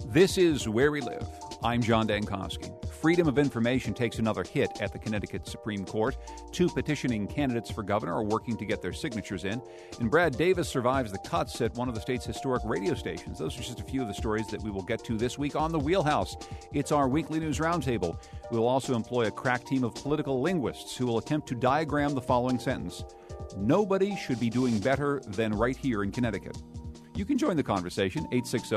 This is Where We Live. I'm John Dankosky. Freedom of information takes another hit at the Connecticut Supreme Court. 2 petitioning candidates for governor are working to get their signatures in. And Brad Davis survives the cuts at one of the state's historic radio stations. Those are just a few of the stories that we will get to this week on The Wheelhouse. It's our weekly news roundtable. We will also employ a crack team of political linguists who will attempt to diagram the following sentence. Nobody should be doing better than right here in Connecticut. You can join the conversation,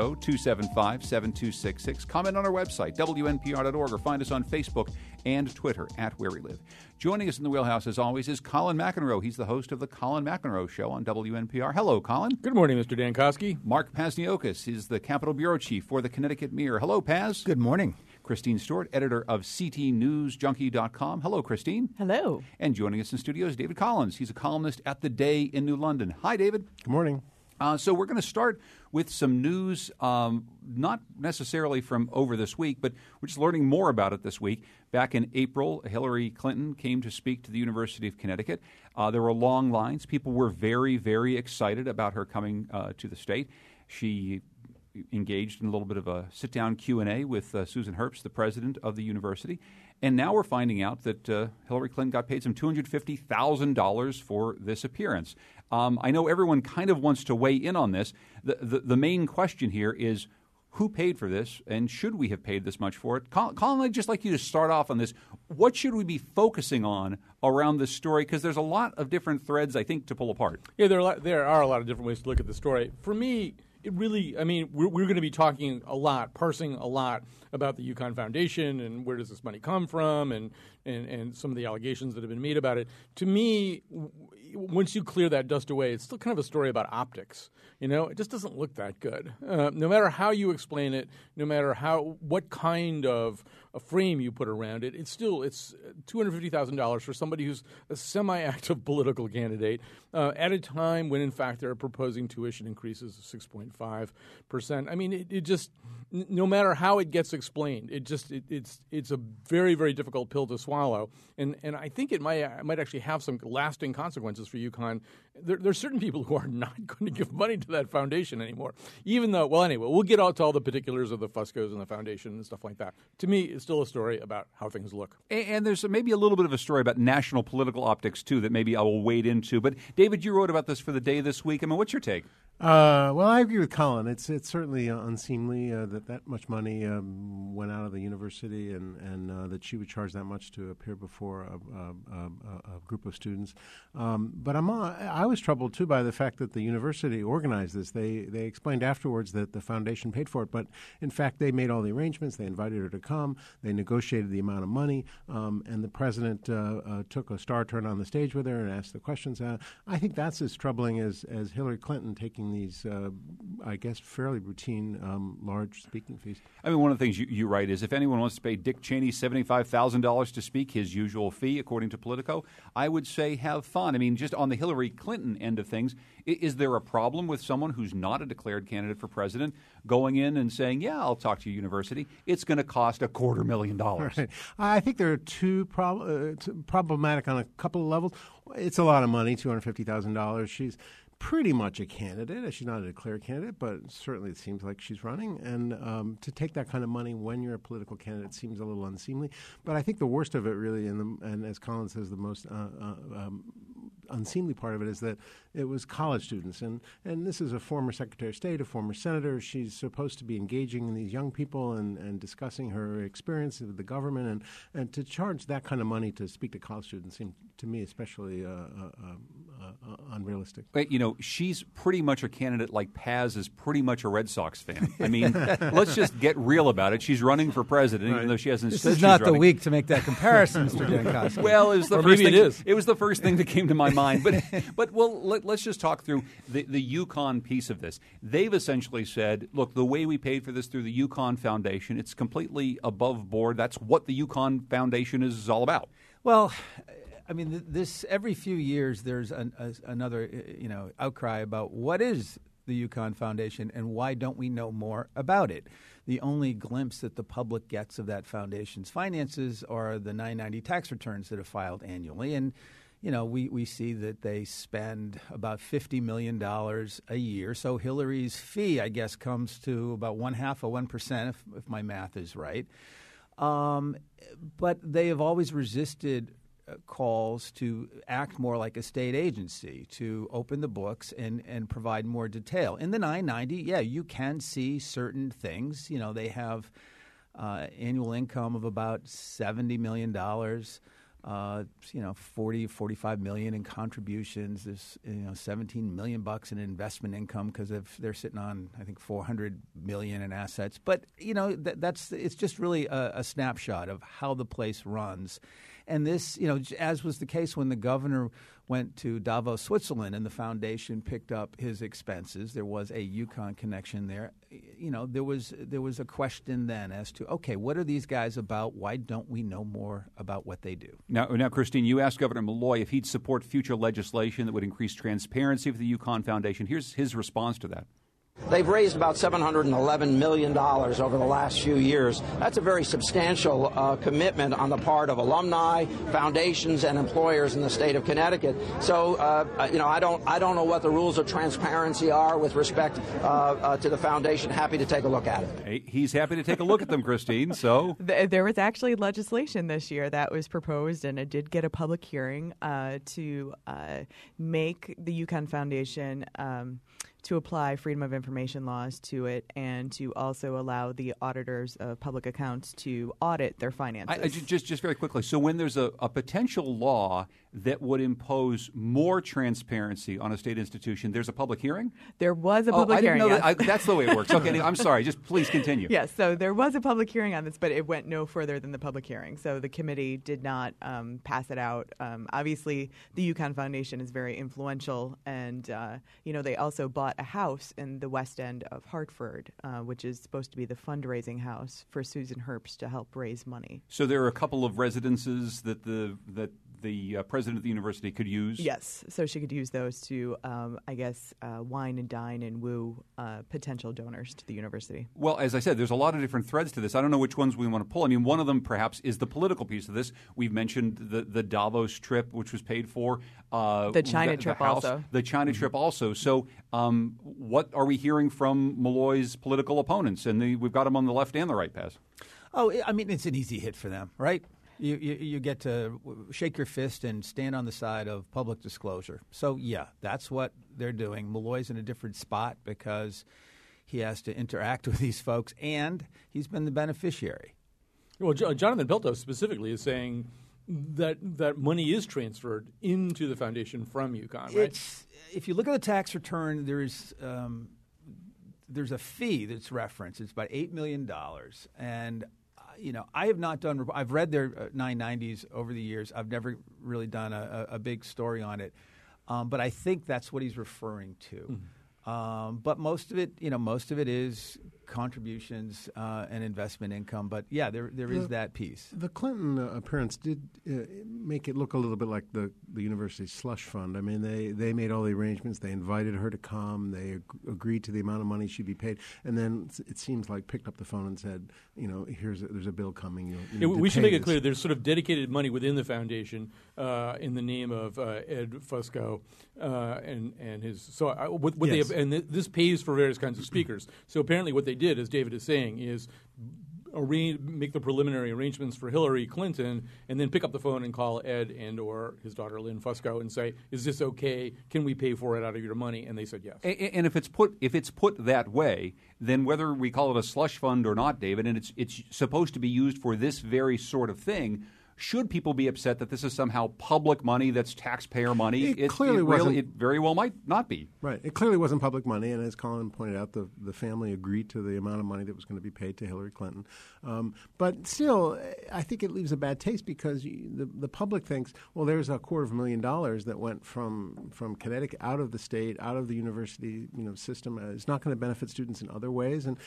860-275-7266. Comment on our website, WNPR.org, or find us on Facebook and Twitter at Where We Live. Joining us in the Wheelhouse, as always, is Colin McEnroe. He's the host of the Colin McEnroe Show on WNPR. Hello, Colin. Good morning, Mr. Dankosky. Mark Pasniokis is the Capitol Bureau Chief for the Connecticut Mirror. Hello, Paz. Good morning. Christine Stewart, editor of CTNewsJunkie.com. Hello, Christine. Hello. And joining us in studio is David Collins. He's a columnist at The Day in New London. Hi, David. Good morning. So we're going to start with some news, not necessarily from over this week, but we're just learning more about it this week. Back in April, Hillary Clinton came to speak to the University of Connecticut. There were long lines. People were very, very excited about her coming to the state. She engaged in a little bit of a sit-down Q&A with Susan Herbst, the president of the university. And now we're finding out that Hillary Clinton got paid some $250,000 for this appearance. I know everyone kind of wants to weigh in on this. The main question here is who paid for this, and should we have paid this much for it? Colin, I'd just like you to start off on this. What should we be focusing on around this story? Because there's a lot of different threads, I think, to pull apart. Yeah, there are a lot of different ways to look at the story. For me, it really, we're going to be talking a lot, parsing a lot about the UConn Foundation and where does this money come from and some of the allegations that have been made about it. To me, once you clear that dust away, it's still kind of a story about optics. You know, it just doesn't look that good. No matter how you explain it, no matter what kind of a frame you put around it, it's $250,000 for somebody who's a semi-active political candidate at a time when, in fact, they're proposing tuition increases of 6.5%. I mean, it just, no matter how it gets explained, it's a very, very difficult pill to swallow, and I think it might actually have some lasting consequences for UConn. There's certain people who are not going to give money to that foundation anymore, even though, well, anyway, we'll get out to all the particulars of the Fuscos and the foundation and stuff like that. To me, it's still a story about how things look. And there's maybe a little bit of a story about national political optics, too, that maybe I will wade into. But, David, you wrote about this for The Day this week. I mean, what's your take? Well, I agree with Colin. It's certainly unseemly that much money went out of the university and that she would charge that much to appear before a group of students. But I was troubled, too, by the fact that the university organized this. They explained afterwards that the foundation paid for it, but in fact they made all the arrangements. They invited her to come. They negotiated the amount of money, and the president took a star turn on the stage with her and asked the questions. I think that's as troubling as Hillary Clinton taking these, I guess, fairly routine large speaking fees. I mean, one of the things you write is if anyone wants to pay Dick Cheney $75,000 to speak, his usual fee, according to Politico, I would say have fun. I mean, just on the Hillary Clinton end of things, is there a problem with someone who's not a declared candidate for president going in and saying, yeah, I'll talk to your university. It's going to cost $250,000. Right. I think there are two problematic on a couple of levels. It's a lot of money, $250,000. She's pretty much a candidate. She's not a declared candidate, but certainly it seems like she's running. And to take that kind of money when you're a political candidate seems a little unseemly. But I think the worst of it really, and as Colin says, the most unseemly part of it is that it was college students. And this is a former Secretary of State, a former senator. She's supposed to be engaging in these young people and discussing her experience with the government. And to charge that kind of money to speak to college students seemed to me especially unrealistic. But, you know, she's pretty much a candidate like Paz is pretty much a Red Sox fan. I mean, let's just get real about it. She's running for president, even though she hasn't This said is she's not running. The week to make that comparison, Mr. Dankosky. Well, it was the Or first maybe thing. it is. It was the first thing that came to my mind. But let's just talk through the UConn piece of this. They've essentially said, look, the way we paid for this through the UConn Foundation, it's completely above board. That's what the UConn Foundation is all about. Well, I mean, this every few years there's another outcry about what is the UConn Foundation and why don't we know more about it. The only glimpse that the public gets of that foundation's finances are the 990 tax returns that are filed annually. And we see that they spend about $50 million a year. So Hillary's fee, I guess, comes to about 0.5% if my math is right. But they have always resisted calls to act more like a state agency, to open the books and provide more detail. In the 990, you can see certain things. They have annual income of about $70 million, 45 million in contributions. There's 17 million bucks in investment income because they're sitting on, I think, 400 million in assets. But it's just really a snapshot of how the place runs. And this, as was the case when the governor went to Davos, Switzerland, and the foundation picked up his expenses, there was a Yukon connection there. There was a question then as to, okay, what are these guys about? Why don't we know more about what they do? Now, Christine, you asked Governor Malloy if he'd support future legislation that would increase transparency for the Yukon Foundation. Here's his response to that. They've raised about $711 million over the last few years. That's a very substantial commitment on the part of alumni, foundations, and employers in the state of Connecticut. So, I don't know what the rules of transparency are with respect to the foundation. Happy to take a look at it. Hey, he's happy to take a look at them, Christine. So there was actually legislation this year that was proposed, and it did get a public hearing to make the Yukon Foundation to apply Freedom of Information laws to it, and to also allow the auditors of public accounts to audit their finances. Just very quickly, so when there's a potential law that would impose more transparency on a state institution, there's a public hearing? There was a public hearing. I didn't know that. That's the way it works. Okay, I'm sorry. Just please continue. Yes, so there was a public hearing on this, but it went no further than the public hearing. So the committee did not pass it out. Obviously, the Yukon Foundation is very influential, and they also bought a house in the West End of Hartford, which is supposed to be the fundraising house for Susan Herbst to help raise money. So there are a couple of residences that the president of the university could use? Yes, so she could use those to, wine and dine and woo potential donors to the university. Well, as I said, there's a lot of different threads to this. I don't know which ones we want to pull. I mean, one of them perhaps is the political piece of this. We've mentioned the Davos trip, which was paid for. The China trip also. The China trip also. So what are we hearing from Malloy's political opponents? And we've got them on the left and the right, Paz. Oh, I mean, it's an easy hit for them, right? You get to shake your fist and stand on the side of public disclosure. So, that's what they're doing. Malloy's in a different spot because he has to interact with these folks, and he's been the beneficiary. Well, Jonathan Pelto specifically is saying that money is transferred into the foundation from Yukon, right? If you look at the tax return, there's a fee that's referenced. It's about $8 million, and I have not done. I've read their 990s over the years. I've never really done a big story on it, but I think that's what he's referring to. Mm-hmm. But most of it is contributions and investment income. But there is that piece. The Clinton appearance did make it look a little bit like the university's slush fund. I mean, they made all the arrangements. They invited her to come. They agreed to the amount of money she'd be paid, and then it seems like picked up the phone and said, there's a bill coming. We should make it clear there's sort of dedicated money within the foundation in the name of Ed Fusco and his. So what yes. They have, and this pays for various kinds of speakers. So apparently, what they did, as David is saying, is make the preliminary arrangements for Hillary Clinton, and then pick up the phone and call Ed and or his daughter Lynn Fusco and say, "Is this okay? Can we pay for it out of your money?" And they said yes. And if it's put that way, then whether we call it a slush fund or not, David, and it's supposed to be used for this very sort of thing. Should people be upset that this is somehow public money that's taxpayer money? It wasn't. It very well might not be. Right. It clearly wasn't public money, and as Colin pointed out, the family agreed to the amount of money that was going to be paid to Hillary Clinton. But still, I think it leaves a bad taste because the public thinks, well, there's $250,000 that went from Connecticut out of the state, out of the university system. It's not going to benefit students in other ways, and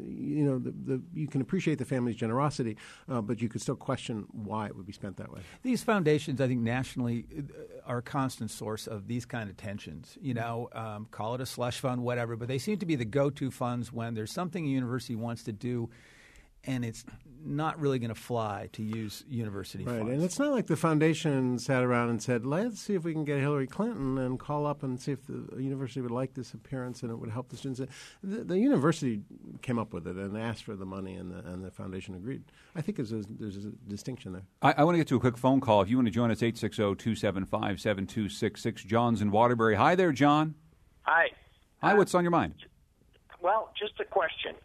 you can appreciate the family's generosity, but you could still question why it would be spent that way. These foundations, I think, nationally are a constant source of these kind of tensions. Call it a slush fund, whatever, but they seem to be the go-to funds when there's something a university wants to do and it's not really going to fly to use university Right, funds. and it's not like the foundation sat around and said, let's see if we can get Hillary Clinton and call up and see if the university would like this appearance and it would help the students. The university came up with it and asked for the money, and the foundation agreed. I think there's a distinction there. I want to get to a quick phone call. If you want to join us, 860-275-7266. John's in Waterbury. Hi there, John. Hi. Hi, what's on your mind? Well, just a question.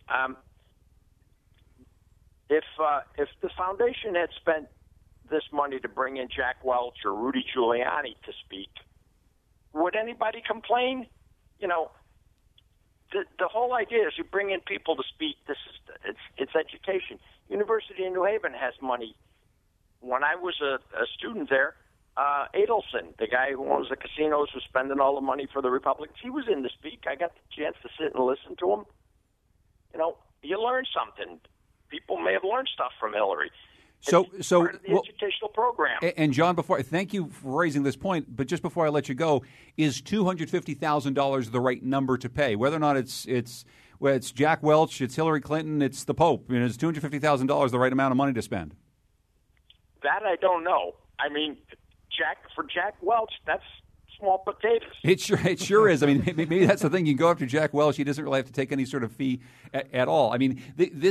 If the foundation had spent this money to bring in Jack Welch or Rudy Giuliani to speak, would anybody complain? You know, the whole idea is you bring in people to speak. It's education. University of New Haven has money. When I was a student there, Adelson, the guy who owns the casinos, was spending all the money for the Republicans. He was in to speak. I got the chance to sit and listen to him. You know, you learn something. People may have learned stuff from Hillary. So part of the educational program. And John, thank you for raising this point. But just before I let you go, is $250,000 the right number to pay? Whether or not it's Jack Welch, it's Hillary Clinton, it's the Pope. You know, is $250,000 the right amount of money to spend? That I don't know. I mean, for Jack Welch, that's small potatoes. It sure is. I mean, maybe that's the thing. You go after Jack Welch, he doesn't really have to take any sort of fee at all. I mean,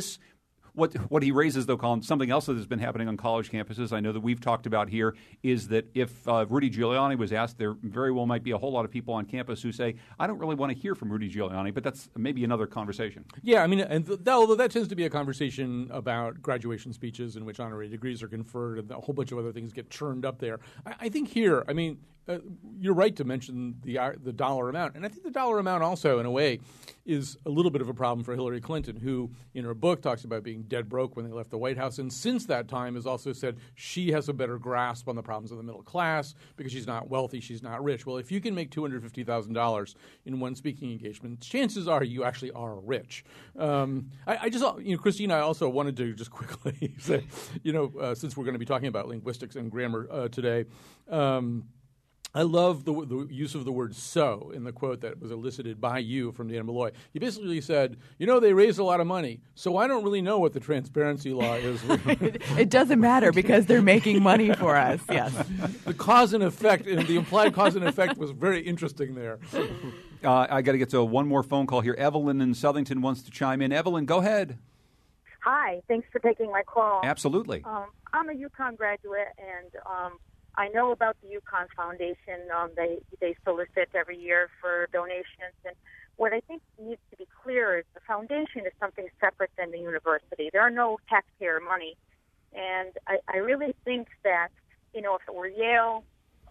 What he raises, though, Colin, something else that has been happening on college campuses, I know that we've talked about here, is that if Rudy Giuliani was asked, there very well might be a whole lot of people on campus who say, I don't really want to hear from Rudy Giuliani, but that's maybe another conversation. Yeah, I mean, although that tends to be a conversation about graduation speeches in which honorary degrees are conferred and a whole bunch of other things get churned up there. I think here, I mean, you're right to mention the dollar amount. And I think the dollar amount also, in a way, is a little bit of a problem for Hillary Clinton, who in her book talks about being dead broke when they left the White House. And since that time has also said she has a better grasp on the problems of the middle class because she's not wealthy, she's not rich. Well, if you can make $250,000 in one speaking engagement, chances are you actually are rich. I just, Christine, I also wanted to just quickly say, since we're going to be talking about linguistics and grammar today, I love the use of the word "so" in the quote that was elicited by you from Dan Malloy. He basically said, they raised a lot of money, so I don't really know what the transparency law is. It doesn't matter because they're making money for us, yes. The cause and effect, the implied cause and effect was very interesting there. I got to get to one more phone call here. Evelyn in Southington wants to chime in. Evelyn, go ahead. Hi, thanks for taking my call. Absolutely. I'm a UConn graduate, and I know about the UConn Foundation. They solicit every year for donations, and what I think needs to be clear is the foundation is something separate than the university. There are no taxpayer money, and I really think that if it were Yale,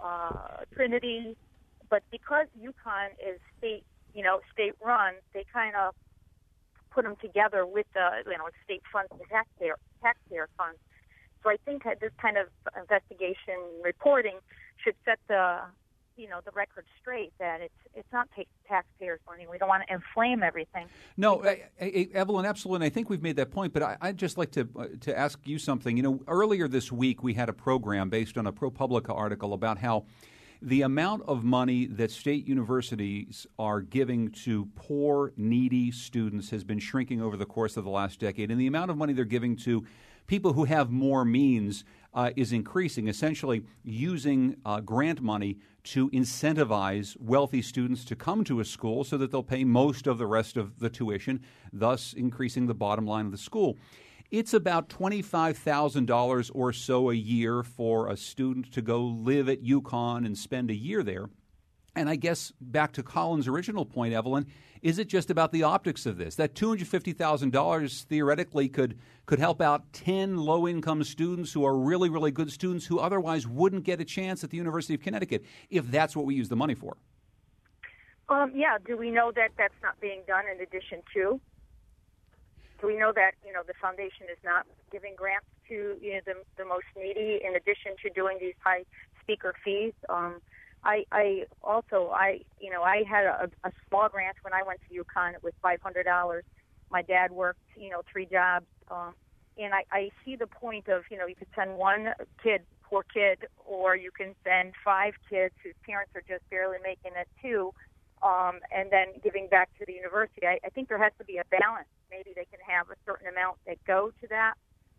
Trinity, but because UConn is state run, they kind of put them together with the state funds and taxpayer funds. So I think that this kind of investigation reporting should set the record straight that it's not taxpayers' money. We don't want to inflame everything. No, Evelyn, absolutely. And I think we've made that point. But I'd just like to ask you something. Earlier this week we had a program based on a ProPublica article about how the amount of money that state universities are giving to poor, needy students has been shrinking over the course of the last decade, and the amount of money they're giving to people who have more means is increasing, essentially using grant money to incentivize wealthy students to come to a school so that they'll pay most of the rest of the tuition, thus increasing the bottom line of the school. It's about $25,000 or so a year for a student to go live at UConn and spend a year there. And I guess back to Colin's original point, Evelyn, is it just about the optics of this? That $250,000 theoretically could help out 10 low-income students who are really, really good students who otherwise wouldn't get a chance at the University of Connecticut if that's what we use the money for. Yeah. Do we know that that's not being done in addition to? Do we know that, the foundation is not giving grants to, the most needy in addition to doing these high speaker fees? I had a small grant when I went to UConn. It was $500. My dad worked, 3 jobs. And I see the point of, you could send one poor kid, or you can send 5 kids whose parents are just barely making it too, and then giving back to the university. I think there has to be a balance. maybe they can have a certain amount that go to that,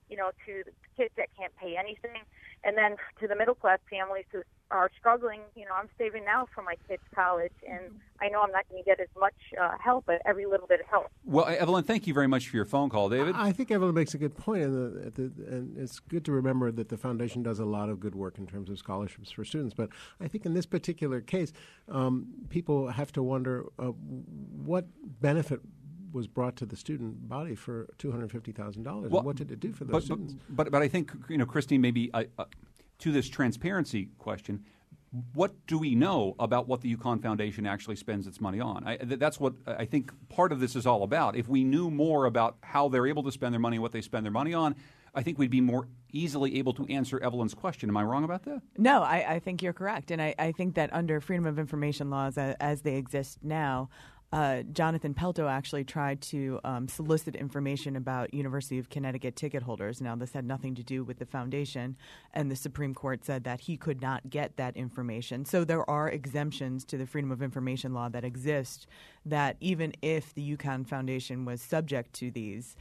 to the kids that can't pay anything. And then to the middle-class families who are struggling, I'm saving now for my kids' college, and I know I'm not going to get as much help, but every little bit of help. Well, Evelyn, thank you very much for your phone call. David? I think Evelyn makes a good point, and it's good to remember that the foundation does a lot of good work in terms of scholarships for students. But I think in this particular case, people have to wonder what benefit was brought to the student body for $250,000. What did it do for those students? But I think, Christine, maybe to this transparency question, what do we know about what the UConn Foundation actually spends its money on? That's what I think part of this is all about. If we knew more about how they're able to spend their money, what they spend their money on, I think we'd be more easily able to answer Evelyn's question. Am I wrong about that? No, I think you're correct. And I think that under Freedom of Information laws as they exist now, Jonathan Pelto actually tried to solicit information about University of Connecticut ticket holders. Now, this had nothing to do with the foundation, and the Supreme Court said that he could not get that information. So there are exemptions to the Freedom of Information law that exist that even if the UConn Foundation was subject to these,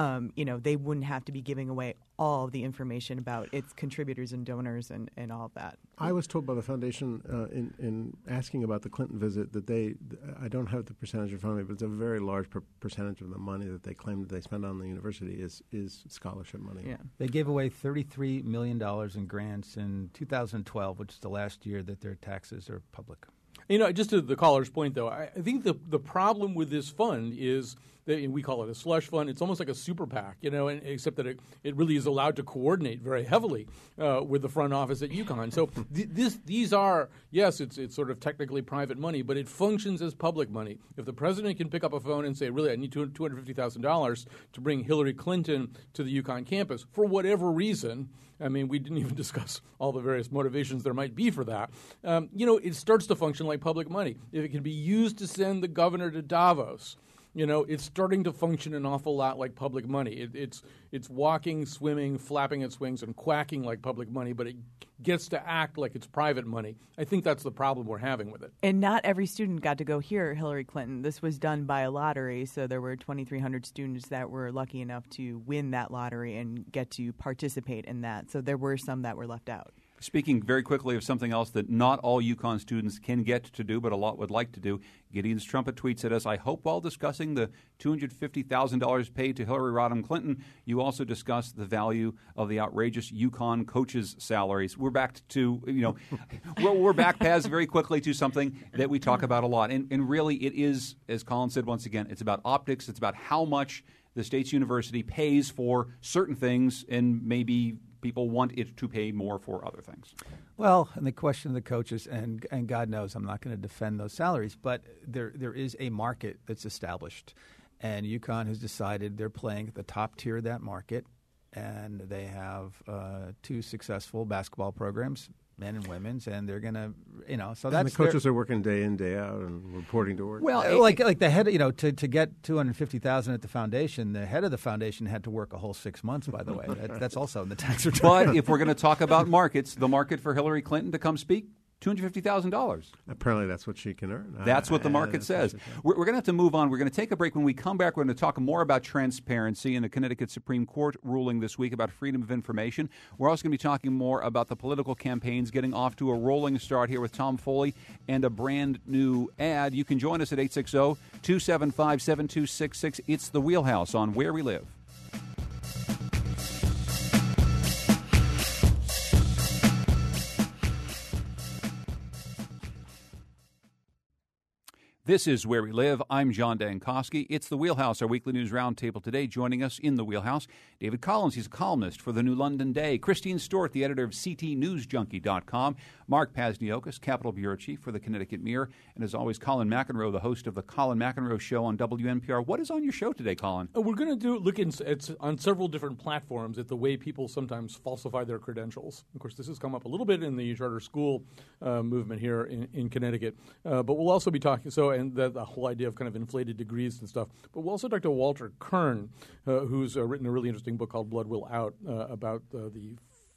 they wouldn't have to be giving away all of the information about its contributors and donors and all of that. I was told by the foundation in asking about the Clinton visit that I don't have the percentage in front of me, but it's a very large percentage of the money that they claim that they spend on the university is scholarship money. Yeah. They gave away $33 million in grants in 2012, which is the last year that their taxes are public. Just to the caller's point, though, I think the problem with this fund is that we call it a slush fund. It's almost like a super PAC, except that it really is allowed to coordinate very heavily with the front office at UConn. So these are, yes, it's sort of technically private money, but it functions as public money. If the president can pick up a phone and say, really, I need $250,000 to bring Hillary Clinton to the UConn campus for whatever reason, I mean, we didn't even discuss all the various motivations there might be for that. It starts to function like public money. If it can be used to send the governor to Davos, it's starting to function an awful lot like public money. It's walking, swimming, flapping its wings, and quacking like public money, but it gets to act like it's private money. I think that's the problem we're having with it. And not every student got to go hear Hillary Clinton. This was done by a lottery, so there were 2,300 students that were lucky enough to win that lottery and get to participate in that. So there were some that were left out. Speaking very quickly of something else that not all UConn students can get to do, but a lot would like to do, Gideon's Trumpet tweets at us, I hope while discussing the $250,000 paid to Hillary Rodham Clinton, you also discuss the value of the outrageous UConn coaches' salaries. We're back to, we're back, Paz, very quickly to something that we talk about a lot. And really it is, as Colin said once again, it's about optics. It's about how much the state's university pays for certain things, and maybe people want it to pay more for other things. Well, and the question of the coaches, and God knows I'm not going to defend those salaries, but there is a market that's established, and UConn has decided they're playing at the top tier of that market, and they have two successful basketball programs, men and women's, and they're going to, so that's... And the coaches are working day in, day out and reporting to work. Well, like the head, to get $250,000 at the foundation, the head of the foundation had to work a whole 6 months, by the way. That's also in the tax return. But if we're going to talk about markets, the market for Hillary Clinton to come speak, $250,000. Apparently that's what she can earn. That's what the market says. We're going to have to move on. We're going to take a break. When we come back, we're going to talk more about transparency and the Connecticut Supreme Court ruling this week about freedom of information. We're also going to be talking more about the political campaigns getting off to a rolling start here with Tom Foley and a brand new ad. You can join us at 860-275-7266. It's The Wheelhouse on Where We Live. This is Where We Live. I'm John Dankosky. It's The Wheelhouse, our weekly news roundtable today. Joining us in The Wheelhouse, David Collins. He's a columnist for the New London Day. Christine Stewart, the editor of CTNewsJunkie.com. Mark Pazniokis, Capitol Bureau Chief for the Connecticut Mirror. And as always, Colin McEnroe, the host of the Colin McEnroe Show on WNPR. What is on your show today, Colin? We're going to look on several different platforms at the way people sometimes falsify their credentials. Of course, this has come up a little bit in the charter school movement here in Connecticut. But we'll also be talking... and the whole idea of kind of inflated degrees and stuff. But we'll also talk to Walter Kern, who's written a really interesting book called Blood Will Out about the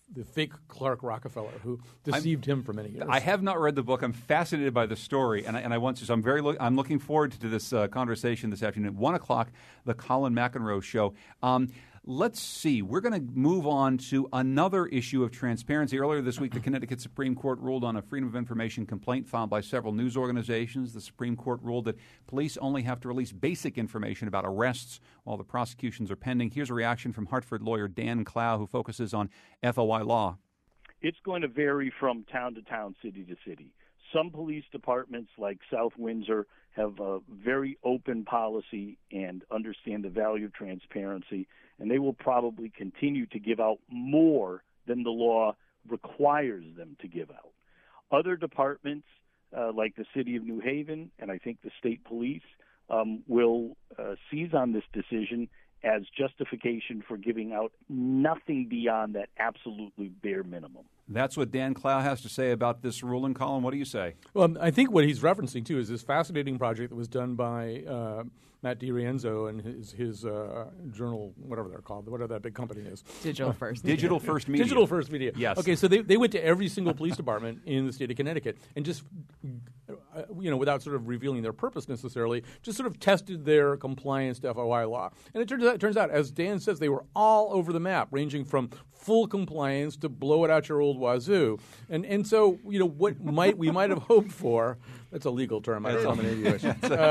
the fake Clark Rockefeller who deceived him for many years. I have not read the book. I'm fascinated by the story, and I want to. So I'm looking forward to this conversation this afternoon at 1 o'clock, the Colin McEnroe Show. Let's see. We're going to move on to another issue of transparency. Earlier this week, the Connecticut Supreme Court ruled on a Freedom of Information complaint filed by several news organizations. The Supreme Court ruled that police only have to release basic information about arrests while the prosecutions are pending. Here's a reaction from Hartford lawyer Dan Clow, who focuses on FOI law. It's going to vary from town to town, city to city. Some police departments, like South Windsor, have a very open policy and understand the value of transparency, and they will probably continue to give out more than the law requires them to give out. Other departments, like the city of New Haven and I think the state police, will seize on this decision as justification for giving out nothing beyond that absolutely bare minimum. That's what Dan Clow has to say about this ruling. Colin, what do you say? Well, I think what he's referencing, too, is this fascinating project that was done by Matt DiRienzo and his journal, whatever they're called, whatever that big company is. Digital First. Digital First Media. Digital First Media. Yes. Okay, so they went to every single police department in the state of Connecticut and just, without sort of revealing their purpose necessarily, just sort of tested their compliance to FOI law. And it turns out, as Dan says, they were all over the map, ranging from full compliance to blow it out your old wazoo. And so, what we might have hoped for, that's a legal term, I don't know how many of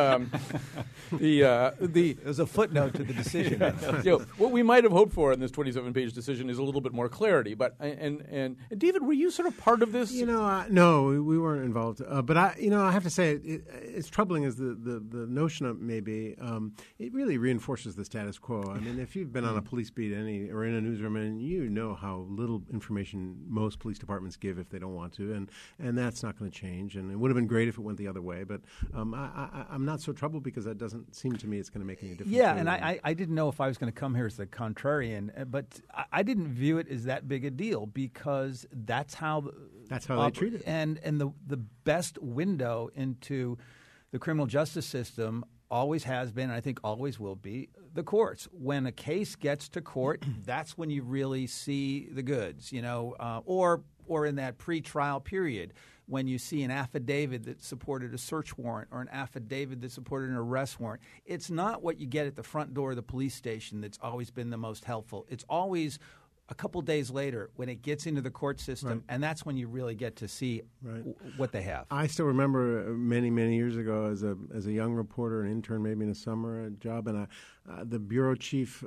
you wish. There's a footnote to the decision. What we might have hoped for in this 27-page decision is a little bit more clarity. But and David, were you sort of part of this? No, we weren't involved. But I have to say, it's troubling as the notion of maybe it really reinforces the status quo. I mean, if you've been on a police beat or in a newsroom, and you know how little information most police departments give if they don't want to, and that's not going to change. And it would have been great if it went the other way. But I'm not so troubled because that doesn't seem to me it's going to make any difference. Yeah, and I didn't know if I was going to come here as the contrarian, but I didn't view it as that big a deal because that's how they treat it. And the best window into the criminal justice system always has been, and I think always will be, the courts. When a case gets to court, that's when you really see the goods, or in that pre-trial period when you see an affidavit that supported a search warrant or an affidavit that supported an arrest warrant. It's not what you get at the front door of the police station that's always been the most helpful. It's always a couple days later when it gets into the court system, right. And that's when you really get to see what they have. I still remember many, many years ago as a young reporter, an intern maybe in a summer job, and the bureau chief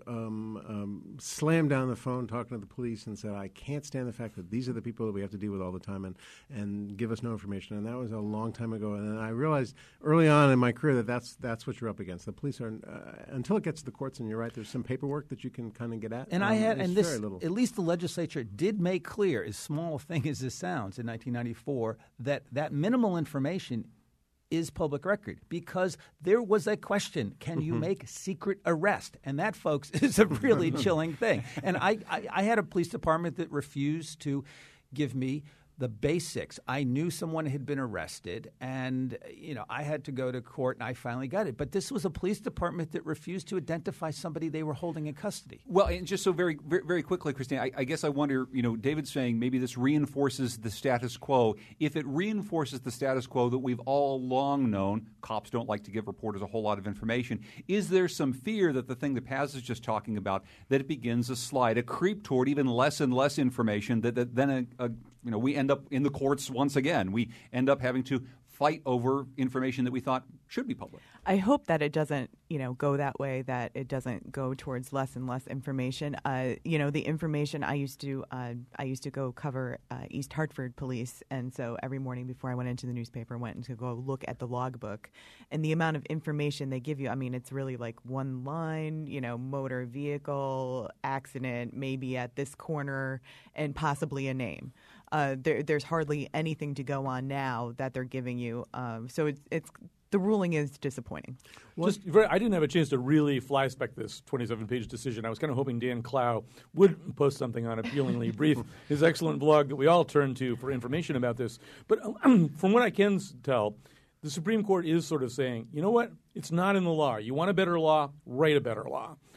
slammed down the phone talking to the police and said, I can't stand the fact that these are the people that we have to deal with all the time and give us no information. And that was a long time ago. And I realized early on in my career that that's what you're up against. The police are, until it gets to the courts, and you're right, there's some paperwork that you can kind of get at. And at least the legislature did make clear, as small a thing as this sounds in 1994, that minimal information is public record because there was a question, can you make secret arrest? And that, folks, is a really chilling thing. And I had a police department that refused to give me the basics. I knew someone had been arrested, and I had to go to court, and I finally got it. But this was a police department that refused to identify somebody they were holding in custody. Well, and just so very, very, very quickly, Christine, I guess I wonder, David's saying maybe this reinforces the status quo. If it reinforces the status quo that we've all long known, cops don't like to give reporters a whole lot of information, is there some fear that the thing that Paz is just talking about, that it begins a slide, a creep toward even less and less information, that then we end up in the courts once again. We end up having to fight over information that we thought should be public. I hope that it doesn't, go that way, that it doesn't go towards less and less information. The information I used to go cover East Hartford police, and so every morning before I went into the newspaper, I went to go look at the logbook, and the amount of information they give you. I mean, it's really like one line, motor vehicle accident, maybe at this corner, and possibly a name. There's hardly anything to go on now that they're giving you. So it's the ruling is disappointing. I didn't have a chance to really fly-spec this 27-page decision. I was kind of hoping Dan Clow would post something on Appealingly Brief, his excellent blog that we all turn to for information about this. But from what I can tell, the Supreme Court is sort of saying, you know what? It's not in the law. You want a better law? Write a better law.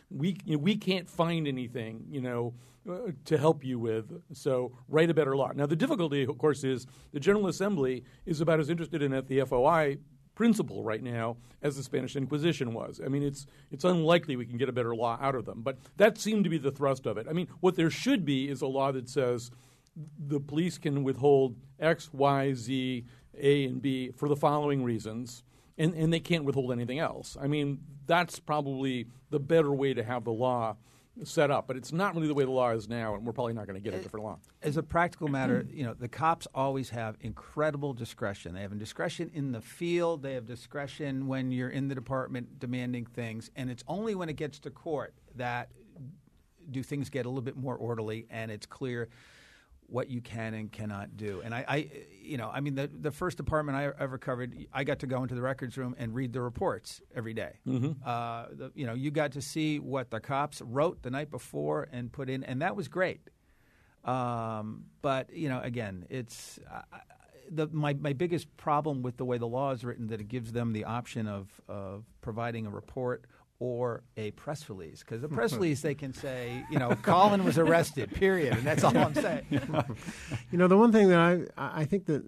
we can't find anything, to help you with, so write a better law. Now, the difficulty, of course, is the General Assembly is about as interested in the FOI principle right now as the Spanish Inquisition was. I mean, it's unlikely we can get a better law out of them, but that seemed to be the thrust of it. I mean, what there should be is a law that says the police can withhold X, Y, Z, A, and B for the following reasons, and they can't withhold anything else. I mean, that's probably the better way to have the law set up, but it's not really the way the law is now, and we're probably not going to get a different law. As a practical matter, the cops always have incredible discretion. They have discretion in the field. They have discretion when you're in the department demanding things, and it's only when it gets to court that do things get a little bit more orderly, and it's clear what you can and cannot do. And the first department I ever covered, I got to go into the records room and read the reports every day. Mm-hmm. You got to see what the cops wrote the night before and put in, and that was great. But again, it's my biggest problem with the way the law is written, that it gives them the option of providing a report or a press release, because a press release they can say, Colin was arrested, period, and that's all I'm saying. The one thing that I think that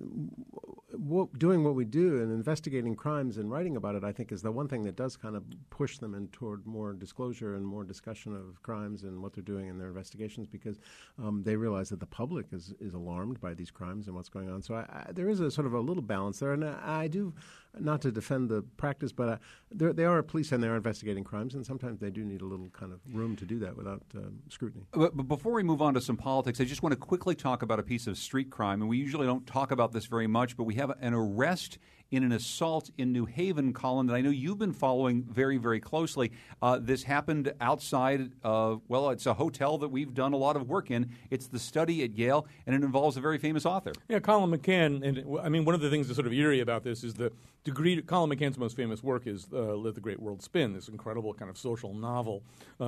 doing what we do and investigating crimes and writing about it, I think, is the one thing that does kind of push them in toward more disclosure and more discussion of crimes and what they're doing in their investigations, because they realize that the public is alarmed by these crimes and what's going on. So there is a sort of a little balance there, and I do, not to defend the practice, but they are police and they are investigating crimes, and sometimes they do need a little kind of room to do that without scrutiny. But before we move on to some politics, I just want to quickly talk about a piece of street crime, and we usually don't talk about this very much, but we have an arrest in an assault in New Haven, Colin, that I know you've been following very, very closely. This happened outside it's a hotel that we've done a lot of work in. It's the Study at Yale, and it involves a very famous author. Yeah, Colin McCann. And I mean, one of the things that's sort of eerie about this is the degree. Colin McCann's most famous work is Let the Great World Spin, this incredible kind of social novel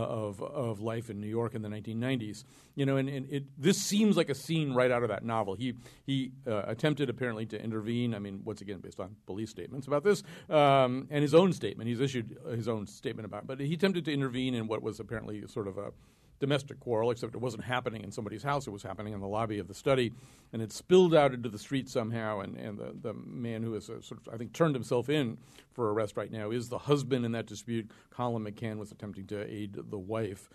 of life in New York in the 1990s. This seems like a scene right out of that novel. He attempted apparently to intervene. I mean, once again, based on police statements about this, and his own statement. He's issued his own statement about it. But he attempted to intervene in what was apparently sort of a domestic quarrel, except it wasn't happening in somebody's house. It was happening in the lobby of the Study, and it spilled out into the street somehow, and the man who has sort of, I think, turned himself in for arrest right now is the husband in that dispute. Colin McCann was attempting to aid the wife.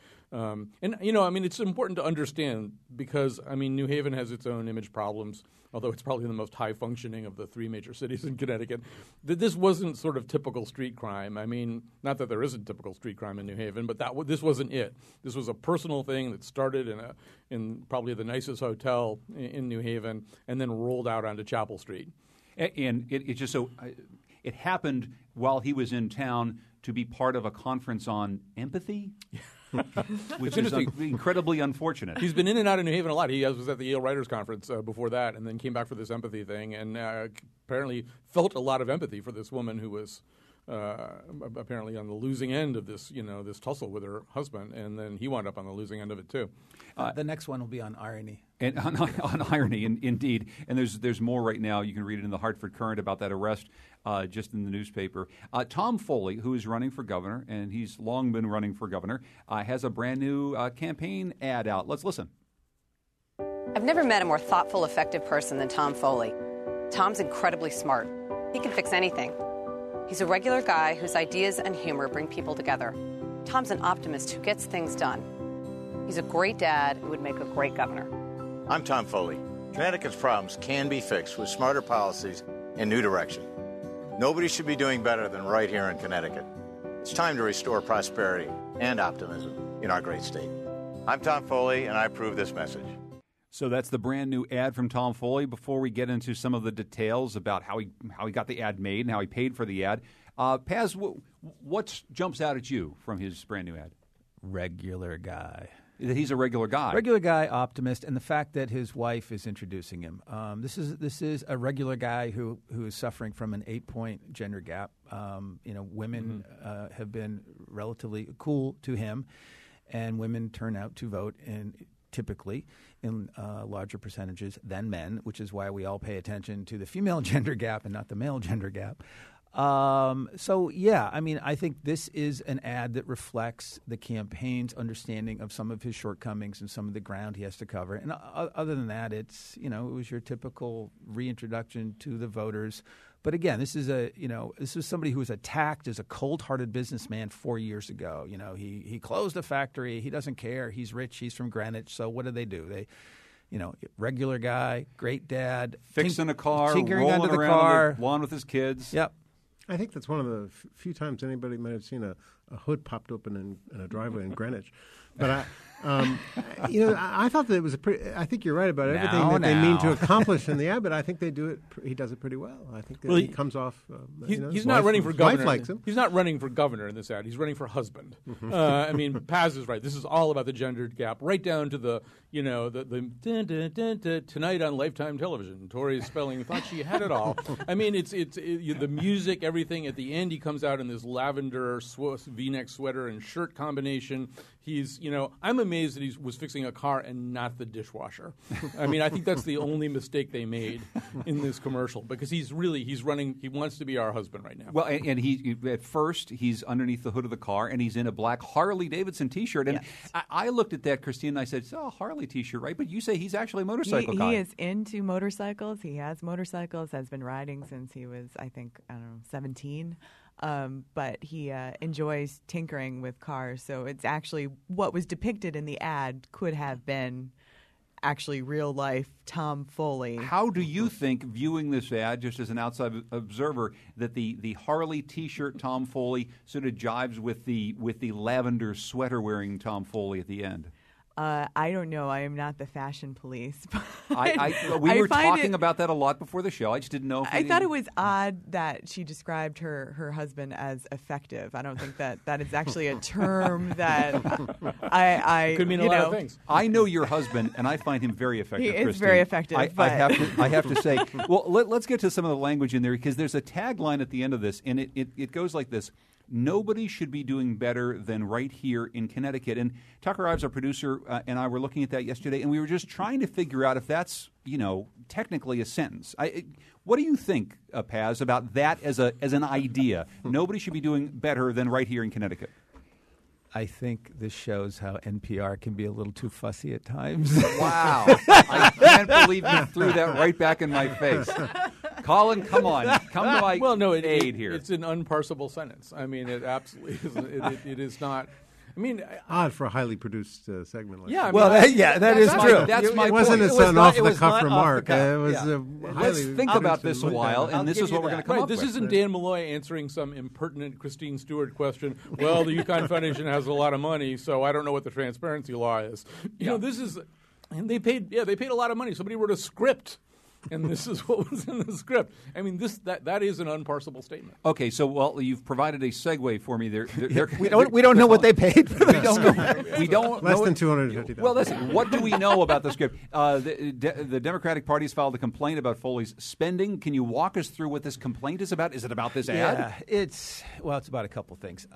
It's important to understand because, New Haven has its own image problems, although it's probably the most high-functioning of the three major cities in Connecticut, that this wasn't sort of typical street crime. I mean, not that there isn't typical street crime in New Haven, but this wasn't it. This was a personal thing that started in probably the nicest hotel in New Haven and then rolled out onto Chapel Street. And it just so it happened while he was in town to be part of a conference on empathy. Which is incredibly unfortunate. He's been in and out of New Haven a lot. He was at the Yale Writers Conference before that, and then came back for this empathy thing, and apparently felt a lot of empathy for this woman who was apparently on the losing end of this, this tussle with her husband, and then he wound up on the losing end of it too. The next one will be on irony. And on irony, indeed. And there's more right now. You can read it in the Hartford Courant about that arrest just in the newspaper. Tom Foley, who is running for governor, and he's long been running for governor, has a brand new campaign ad out. Let's listen. I've never met a more thoughtful, effective person than Tom Foley. Tom's incredibly smart. He can fix anything. He's a regular guy whose ideas and humor bring people together. Tom's an optimist who gets things done. He's a great dad who would make a great governor. I'm Tom Foley. Connecticut's problems can be fixed with smarter policies and new direction. Nobody should be doing better than right here in Connecticut. It's time to restore prosperity and optimism in our great state. I'm Tom Foley, and I approve this message. So that's the brand new ad from Tom Foley. Before we get into some of the details about how he got the ad made and how he paid for the ad, Paz, what jumps out at you from his brand new ad? Regular guy. That he's a regular guy. Regular guy, optimist, and the fact that his wife is introducing him. This is a regular guy who is suffering from an 8-point gender gap. Women have been relatively cool to him, and women turn out to vote typically in larger percentages than men, which is why we all pay attention to the female gender gap and not the male gender gap. So, yeah, I mean, I think this is an ad that reflects the campaign's understanding of some of his shortcomings and some of the ground he has to cover. And other than that, it's, it was your typical reintroduction to the voters. But again, this is somebody who was attacked as a cold-hearted businessman 4 years ago. He closed a factory. He doesn't care. He's rich. He's from Greenwich. So what do? They regular guy, great dad. Fixing a car, tinkering rolling under the around car. on the lawn with his kids. Yep. I think that's one of the few times anybody might have seen a hood popped open in a driveway in Greenwich. But I thought that it was I think you're right about everything that they mean to accomplish in the ad, but I think they do it. He does it pretty well. I think that he comes off. He's not running for governor. Likes him. He's not running for governor in this ad. He's running for husband. I mean, Paz is right. This is all about the gender gap, right down to the tonight on Lifetime television. Tori's spelling thought she had it all. I mean, it's the music, everything. At the end, he comes out in this lavender V-neck sweater and shirt combination. He's, I'm amazed that he was fixing a car and not the dishwasher. I mean, I think that's the only mistake they made in this commercial because he's running. He wants to be our husband right now. Well, and he at first he's underneath the hood of the car and he's in a black Harley Davidson T-shirt. And yes. I looked at that, Christine, and I said, "Oh, Harley T-shirt, right?" But you say he's actually a motorcycle guy. He is into motorcycles. He has motorcycles. Has been riding since he was, 17. But he enjoys tinkering with cars. So it's actually what was depicted in the ad could have been actually real life Tom Foley. How do you think, viewing this ad just as an outside observer, that the Harley T-shirt Tom Foley sort of jives with the lavender sweater wearing Tom Foley at the end? I don't know. I am not the fashion police. We were talking about that a lot before the show. I just didn't know if I thought it was odd that she described her husband as effective. I don't think that is actually a term that I could mean a lot of things. I know your husband, and I find him very effective. He is Christine. very effective. I have to say. Well, let's get to some of the language in there because there's a tagline at the end of this, and it goes like this. Nobody should be doing better than right here in Connecticut. And Tucker Ives, our producer, and I were looking at that yesterday, and we were just trying to figure out if that's, technically a sentence. What do you think, Paz, about that as an idea? Nobody should be doing better than right here in Connecticut. I think this shows how NPR can be a little too fussy at times. Wow. I can't believe you threw that right back in my face. Colin, come on. Come to my aid here. It's an unparsable sentence. I mean, it absolutely is. It is not. I mean, odd for a highly produced segment like that. That is true. That's my point. It wasn't an off-the-cuff remark. It was Let's think about this a while, and this is what we're going to come up with. This isn't Dan Malloy answering some impertinent Christine Stewart question. Well, the UConn Foundation has a lot of money, so I don't know what the transparency law is. This is, and they paid a lot of money. Somebody wrote a script. And this is what was in the script. I mean, that is an unparsable statement. Okay, so you've provided a segue for me there. We don't know what they paid for this. We don't less than $250,000. Well, listen, what do we know about the script? The Democratic Party has filed a complaint about Foley's spending. Can you walk us through what this complaint is about? Is it about this ad? Yeah, it's about a couple things.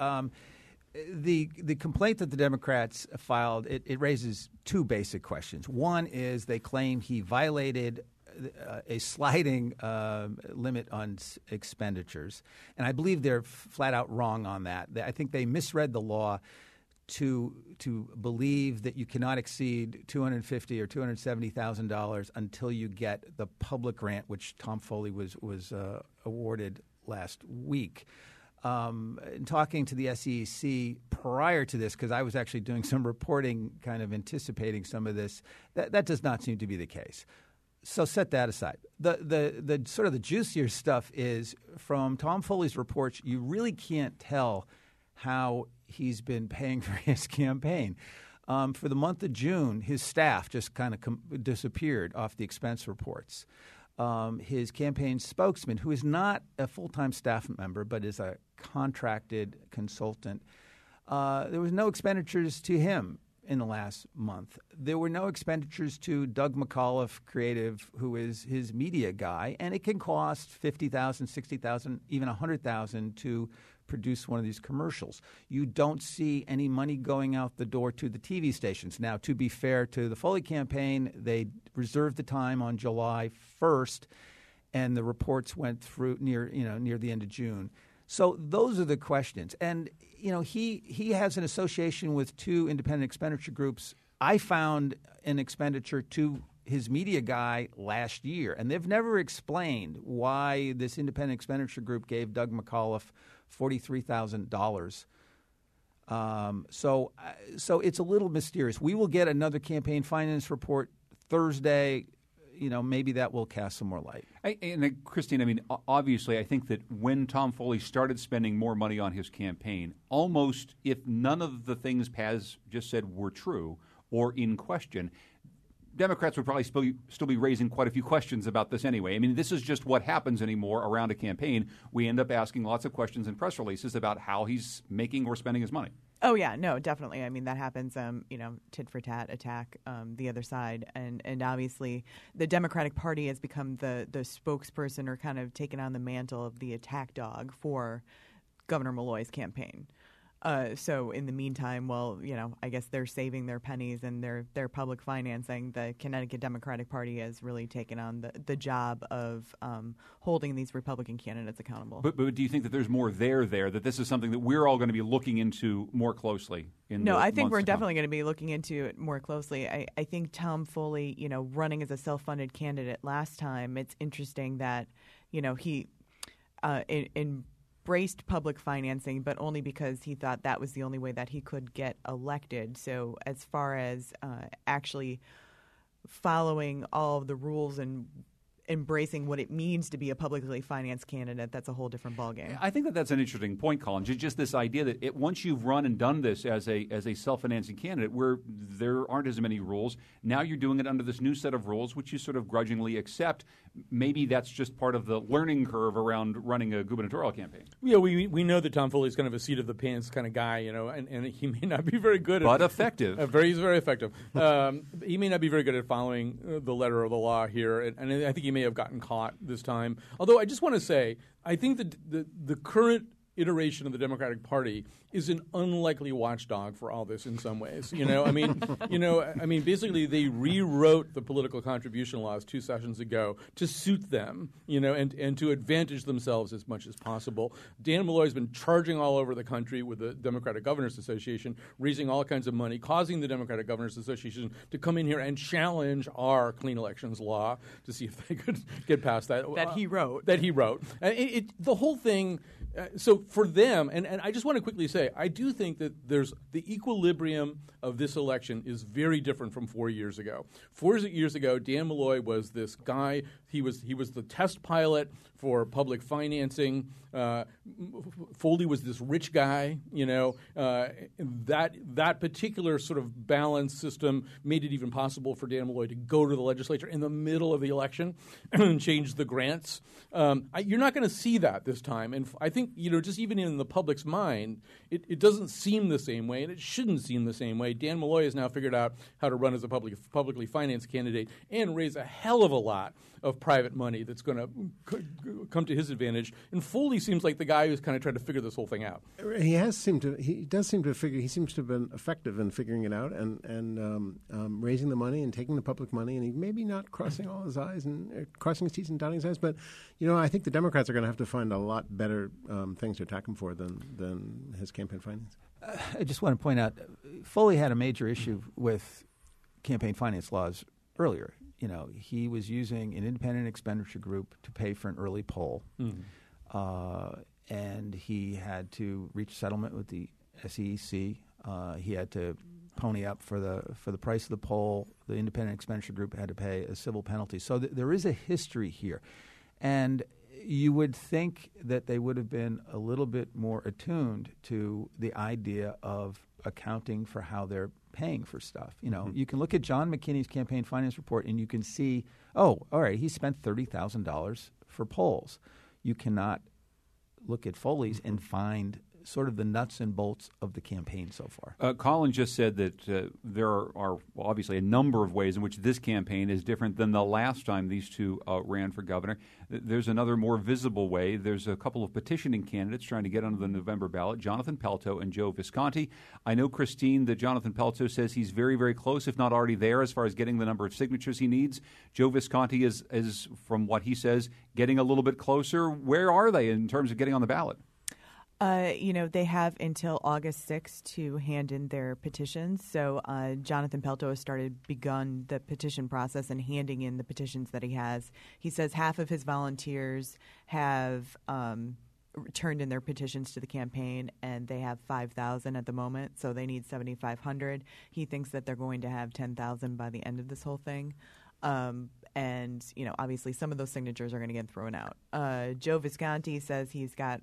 The complaint that the Democrats filed, it raises two basic questions. One is they claim he violated a sliding limit on expenditures, and I believe they're flat out wrong on that. I think they misread the law to believe that you cannot exceed $250,000 or $270,000 until you get the public grant, which Tom Foley was awarded last week. In talking to the SEC prior to this, because I was actually doing some reporting, kind of anticipating some of this, that does not seem to be the case. So set that aside. The sort of the juicier stuff is from Tom Foley's reports, you really can't tell how he's been paying for his campaign. For the month of June, his staff just kind of disappeared off the expense reports. His campaign spokesman, who is not a full-time staff member but is a contracted consultant, there was no expenditures to him in the last month. There were no expenditures to Doug McAuliffe, creative, who is his media guy, and it can cost $50,000, $60,000, even $100,000 to produce one of these commercials. You don't see any money going out the door to the TV stations. Now, to be fair to the Foley campaign, they reserved the time on July 1st, and the reports went through near the end of June. So those are the questions. And he has an association with two independent expenditure groups. I found an expenditure to his media guy last year, and they've never explained why this independent expenditure group gave Doug McAuliffe $43,000. So it's a little mysterious. We will get another campaign finance report Thursday. Maybe that will cast some more light. Christine, obviously, I think that when Tom Foley started spending more money on his campaign, almost if none of the things Paz just said were true or in question, Democrats would probably still be raising quite a few questions about this anyway. This is just what happens anymore around a campaign. We end up asking lots of questions in press releases about how he's making or spending his money. Oh, yeah, no, definitely. That happens, tit for tat attack the other side. And obviously the Democratic Party has become the spokesperson or kind of taken on the mantle of the attack dog for Governor Malloy's campaign. So in the meantime, I guess they're saving their pennies and their public financing. The Connecticut Democratic Party has really taken on the job of holding these Republican candidates accountable. But do you think that there's more there, that this is something that we're all going to be looking into more closely? I think we're definitely going to be looking into it more closely. I think Tom Foley, running as a self-funded candidate last time, it's interesting that, he embraced public financing, but only because he thought that was the only way that he could get elected. So as far as actually following all of the rules and embracing what it means to be a publicly financed candidate, that's a whole different ballgame. I think that's an interesting point, Colin. Just this idea that once you've run and done this as a self-financing candidate where there aren't as many rules, now you're doing it under this new set of rules, which you sort of grudgingly accept. Maybe that's just part of the learning curve around running a gubernatorial campaign. Yeah, we know that Tom Foley is kind of a seat of the pants kind of guy, and he may not be very good but effective. He's very effective. He may not be very good at following the letter of the law here, and I think he may have gotten caught this time. Although I just want to say, I think that the current iteration of the Democratic Party is an unlikely watchdog for all this in some ways. Basically they rewrote the political contribution laws 2 sessions ago to suit them, and to advantage themselves as much as possible. Dan Malloy's been charging all over the country with the Democratic Governors Association, raising all kinds of money, causing the Democratic Governors Association to come in here and challenge our clean elections law to see if they could get past that. That he wrote. The whole thing. So for them, and I just want to quickly say, I do think that there's the equilibrium of this election is very different from 4 years ago. 4 years ago, Dan Malloy was this guy. He was the test pilot for public financing. Foley was this rich guy. That particular sort of balance system made it even possible for Dan Malloy to go to the legislature in the middle of the election and change the grants. You're not going to see that this time, and I think just even in the public's mind, it doesn't seem the same way, and it shouldn't seem the same way. Dan Malloy has now figured out how to run as a publicly financed candidate and raise a hell of a lot of private money that's going to come to his advantage. And Foley seems like the guy who's kind of tried to figure this whole thing out. He does seem to figure. He seems to have been effective in figuring it out and raising the money and taking the public money, and he maybe not crossing all his I's and crossing his T's and dotting his I's. But I think the Democrats are going to have to find a lot better things to attack him for than his campaign finance. I just want to point out, Foley had a major issue with campaign finance laws earlier. He was using an independent expenditure group to pay for an early poll, and he had to reach settlement with the SEC. He had to pony up for the price of the poll. The independent expenditure group had to pay a civil penalty. So there is a history here, and you would think that they would have been a little bit more attuned to the idea of accounting for how they're paying for stuff. You can look at John McKinney's campaign finance report and you can see, all right, he spent $30,000 for polls. You cannot look at Foley's and find sort of the nuts and bolts of the campaign so far. Colin just said that there are obviously a number of ways in which this campaign is different than the last time these two ran for governor. There's another more visible way. There's a couple of petitioning candidates trying to get onto the November ballot, Jonathan Pelto and Joe Visconti. I know, Christine, that Jonathan Pelto says he's very, very close, if not already there, as far as getting the number of signatures he needs. Joe Visconti is, from what he says, getting a little bit closer. Where are they in terms of getting on the ballot? They have until August 6th to hand in their petitions. So Jonathan Pelto has begun the petition process and handing in the petitions that he has. He says half of his volunteers have turned in their petitions to the campaign, and they have 5,000 at the moment, so they need 7,500. He thinks that they're going to have 10,000 by the end of this whole thing. And, obviously some of those signatures are going to get thrown out. Joe Visconti says he's got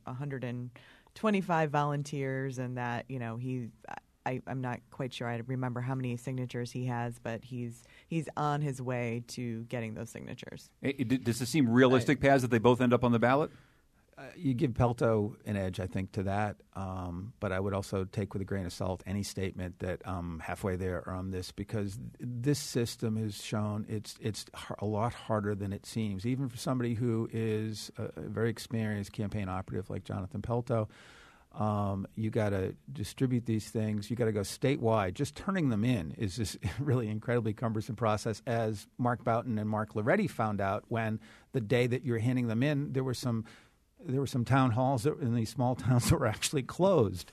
125 volunteers and that, I'm not quite sure. I remember how many signatures he has, but he's on his way to getting those signatures. Does it seem realistic, Paz, that they both end up on the ballot? You give Pelto an edge, I think, to that. But I would also take with a grain of salt any statement that halfway there on this, because this system has shown it's a lot harder than it seems. Even for somebody who is a very experienced campaign operative like Jonathan Pelto, you got to distribute these things. You got to go statewide. Just turning them in is this really incredibly cumbersome process, as Mark Boughton and Mark Loretti found out when the day that you're handing them in, there were some town halls in these small towns that were actually closed.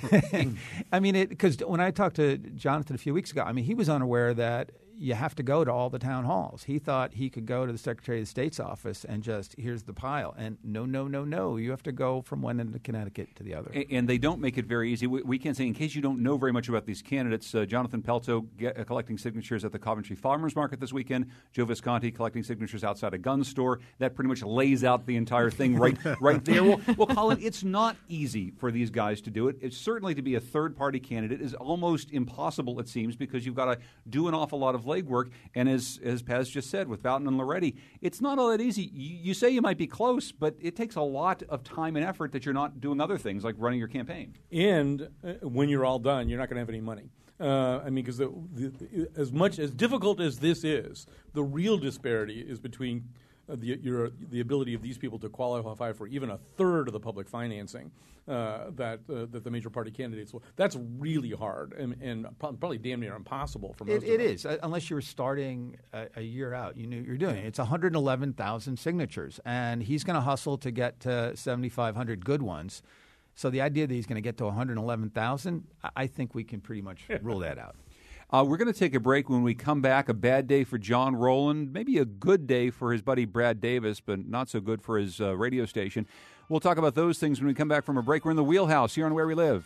I mean, because when I talked to Jonathan a few weeks ago, he was unaware that you have to go to all the town halls. He thought he could go to the Secretary of State's office and just, here's the pile. And no. You have to go from one end of Connecticut to the other. And they don't make it very easy. We can say, in case you don't know very much about these candidates, Jonathan Pelto collecting signatures at the Coventry Farmers Market this weekend, Joe Visconti collecting signatures outside a gun store. That pretty much lays out the entire thing right there. Well, Colin, it's not easy for these guys to do it. It's certainly, to be a third-party candidate is almost impossible, it seems, because you've got to do an awful lot of legwork. And as Paz just said, with Boughton and Loretti, it's not all that easy. You say you might be close, but it takes a lot of time and effort that you're not doing other things like running your campaign. And when you're all done, you're not going to have any money. Because as much as difficult as this is, the real disparity is between the ability of these people to qualify for even a third of the public financing that the major party candidates will. That's really hard and probably damn near impossible for most of them. It is, unless you're starting a year out. You knew what you're doing. It's 111,000 signatures, and he's going to hustle to get to 7,500 good ones. So the idea that he's going to get to 111,000, I think we can pretty much rule that out. We're going to take a break. When we come back, a bad day for John Rowland, maybe a good day for his buddy Brad Davis, but not so good for his radio station. We'll talk about those things when we come back from a break. We're in the Wheelhouse here on Where We Live.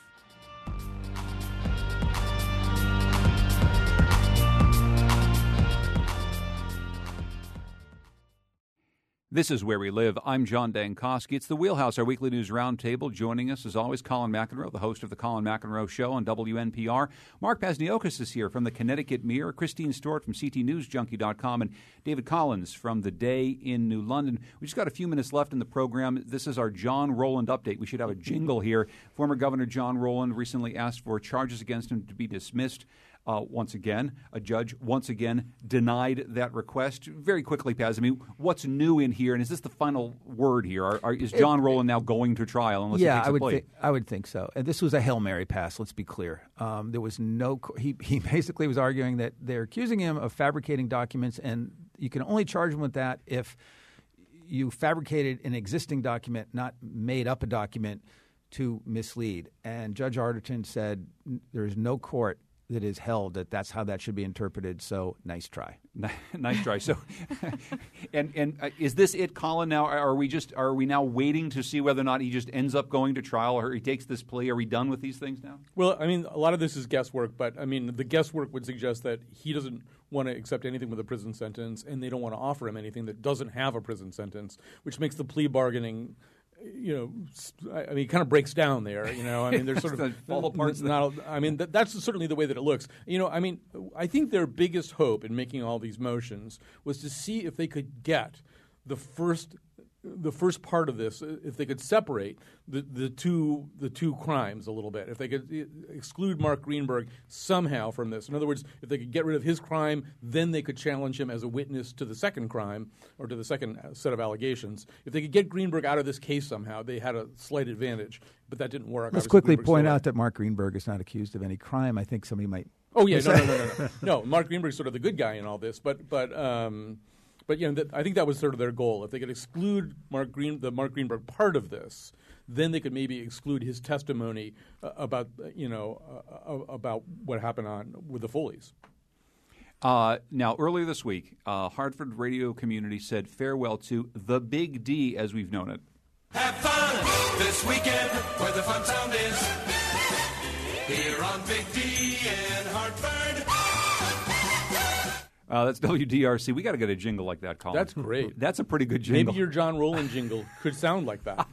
This is Where We Live. I'm John Dankosky. It's the Wheelhouse, our weekly news roundtable. Joining us, as always, Colin McEnroe, the host of the Colin McEnroe Show on WNPR. Mark Pasniokis is here from the Connecticut Mirror, Christine Stewart from CTNewsJunkie.com, and David Collins from The Day in New London. We just got a few minutes left in the program. This is our John Rowland update. We should have a jingle here. Former Governor John Rowland recently asked for charges against him to be dismissed. Once again, a judge once again denied that request. Very quickly, Paz, what's new in here, and is this the final word here? Is John Rowland now going to trial unless he takes a plea? I would think so. And this was a Hail Mary pass, let's be clear. There was no he basically was arguing that they're accusing him of fabricating documents, and you can only charge him with that if you fabricated an existing document, not made up a document to mislead. And Judge Arterton said there is no court that is held that's how that should be interpreted. So nice try. Nice try. So, and is this it, Colin? Now, are we now waiting to see whether or not he just ends up going to trial, or he takes this plea? Are we done with these things now? Well, a lot of this is guesswork, but the guesswork would suggest that he doesn't want to accept anything with a prison sentence, and they don't want to offer him anything that doesn't have a prison sentence, which makes the plea bargaining. It kind of breaks down there. There's sort of fall apart. That's certainly the way that it looks. I think their biggest hope in making all these motions was to see if they could get the first the first part of this, if they could separate the two crimes a little bit, if they could exclude Mark Greenberg somehow from this. In other words, if they could get rid of his crime, then they could challenge him as a witness to the second crime or to the second set of allegations. If they could get Greenberg out of this case somehow, they had a slight advantage, but that didn't work. Let's quickly point out that Mark Greenberg is not accused of any crime. I think somebody might. Oh yeah, no. No, Mark Greenberg's sort of the good guy in all this, but I think that was sort of their goal. If they could exclude the Mark Greenberg part of this, then they could maybe exclude his testimony about what happened with the Foleys. Now, earlier this week, Hartford radio community said farewell to the Big D as we've known it. Have fun this weekend where the fun sound is. Here on Big D in Hartford. That's WDRC. We got to get a jingle like that, Colin. That's great. That's a pretty good jingle. Maybe your John Rowland jingle could sound like that.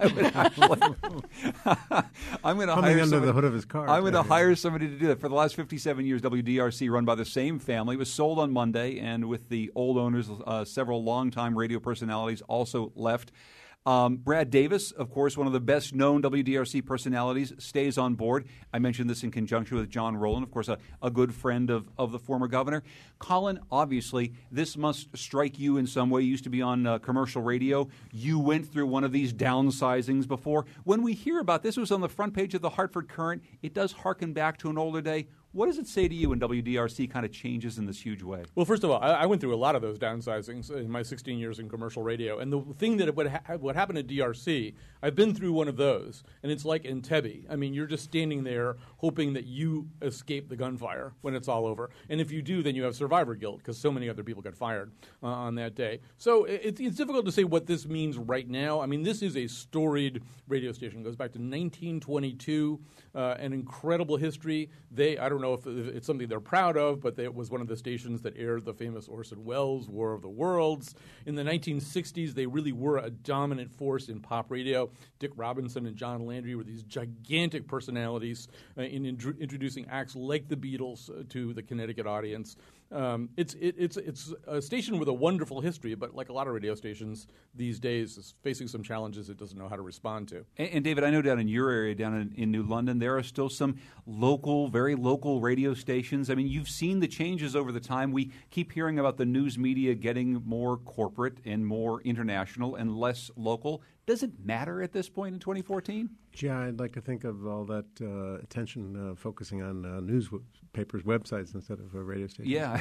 I'm going to hire under the hood of his car. I'm going to hire somebody to do that. For the last 57 years, WDRC, run by the same family, was sold on Monday, and with the old owners, several longtime radio personalities also left. Brad Davis, of course, one of the best-known WDRC personalities, stays on board. I mentioned this in conjunction with John Rowland, of course, a good friend of the former governor. Colin, obviously, this must strike you in some way. You used to be on commercial radio. You went through one of these downsizings before. When we hear about this, it was on the front page of the Hartford Courant. It does harken back to an older day. What does it say to you when WDRC kind of changes in this huge way? Well, first of all, I went through a lot of those downsizings in my 16 years in commercial radio. And the thing that what happened at DRC, I've been through one of those, and it's like Entebbe. I mean, you're just standing there hoping that you escape the gunfire when it's all over. And if you do, then you have survivor guilt because so many other people got fired on that day. So it's difficult to say what this means right now. I mean, this is a storied radio station. It goes back to 1922, an incredible history. I don't know if it's something they're proud of, but it was one of the stations that aired the famous Orson Welles' War of the Worlds. In the 1960s, they really were a dominant force in pop radio. Dick Robinson and John Landry were these gigantic personalities in introducing acts like the Beatles to the Connecticut audience. It's a station with a wonderful history, but like a lot of radio stations these days, is facing some challenges it doesn't know how to respond to. And David, I know down in your area, down in New London, there are still some very local radio stations. I mean, you've seen the changes over the time. We keep hearing about the news media getting more corporate and more international and less local. Does it matter at this point in 2014? Yeah, I'd like to think of all that attention focusing on newspapers, websites instead of radio stations. Yeah,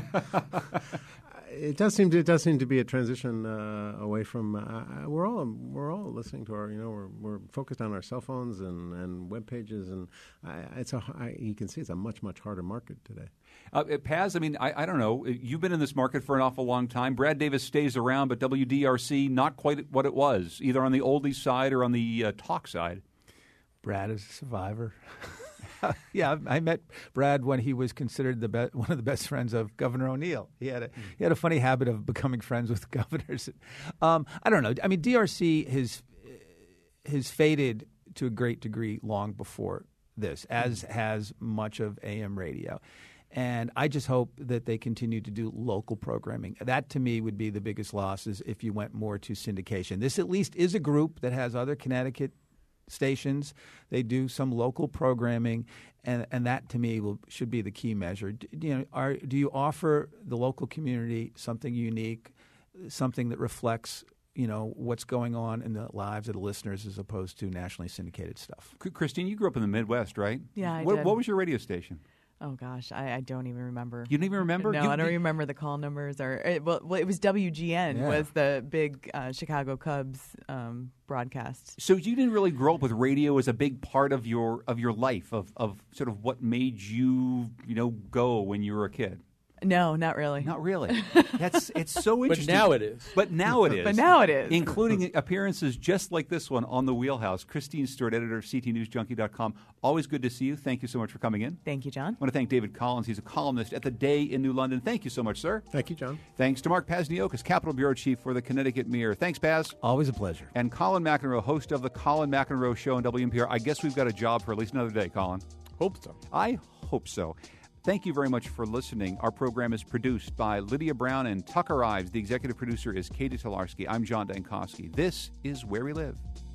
it does seem to be a transition away from. We're all listening to our. We're focused on our cell phones and web pages, and you can see it's a much harder market today. Paz, I mean, I don't know. You've been in this market for an awful long time. Brad Davis stays around, but WDRC not quite what it was, either on the oldies side or on the talk side. Brad is a survivor. Yeah, I met Brad when he was considered one of the best friends of Governor O'Neill. He had a funny habit of becoming friends with governors. I don't know. I mean, DRC has faded to a great degree long before this, as has much of AM radio. And I just hope that they continue to do local programming. That, to me, would be the biggest loss is if you went more to syndication. This at least is a group that has other Connecticut stations. They do some local programming, and that, to me, should be the key measure. Do you offer the local community something unique, something that reflects what's going on in the lives of the listeners as opposed to nationally syndicated stuff? Christine, you grew up in the Midwest, right? Yeah, I did. What was your radio station? Oh, gosh, I don't even remember. You don't even remember? No, I don't remember the call numbers. It was WGN was the big Chicago Cubs broadcast. So you didn't really grow up with radio as a big part of your life, of sort of what made you, go when you were a kid? No, not really. Not really. It's so interesting. But now it is. But now it is. Including appearances just like this one on The Wheelhouse. Christine Stewart, editor of CTNewsJunkie.com. Always good to see you. Thank you so much for coming in. Thank you, John. I want to thank David Collins. He's a columnist at The Day in New London. Thank you so much, sir. Thank you, John. Thanks to Mark Pazniokas, Capitol Bureau Chief for the Connecticut Mirror. Thanks, Paz. Always a pleasure. And Colin McEnroe, host of The Colin McEnroe Show on WNPR. I guess we've got a job for at least another day, Colin. Hope so. I hope so. Thank you very much for listening. Our program is produced by Lydia Brown and Tucker Ives. The executive producer is Katie Tolarski. I'm John Dankosky. This is Where We Live.